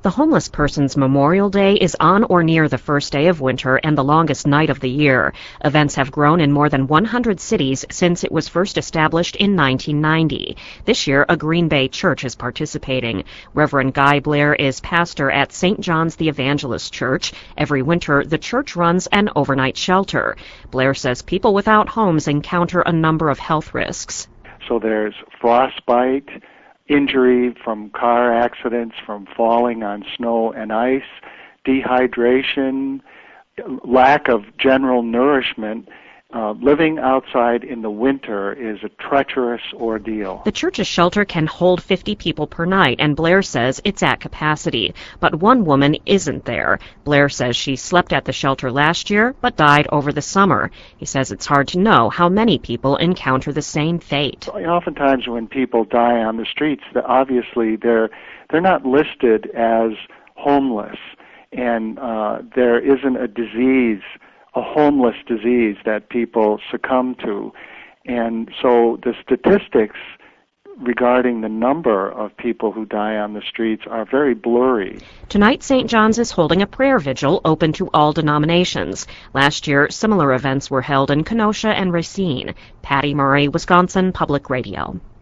The Homeless Persons Memorial Day is on or near the first day of winter and the longest night of the year. Events have grown in more than 100 cities since it was first established in 1990. This year, a Green Bay church is participating. Reverend Guy Blair is pastor at St. John's the Evangelist Church. Every winter, the church runs an overnight shelter. Blair says people without homes encounter a number of health risks. So there's frostbite, injury from car accidents, from falling on snow and ice, dehydration, lack of general nourishment. Living outside in the winter is a treacherous ordeal. The church's shelter can hold 50 people per night, and Blair says it's at capacity. But one woman isn't there. Blair says she slept at the shelter last year, but died over the summer. He says it's hard to know how many people encounter the same fate. Oftentimes when people die on the streets, obviously they're not listed as homeless, and there isn't a homeless disease that people succumb to. And so the statistics regarding the number of people who die on the streets are very blurry. Tonight, St. John's is holding a prayer vigil open to all denominations. Last year, similar events were held in Kenosha and Racine. Patty Murray, Wisconsin Public Radio.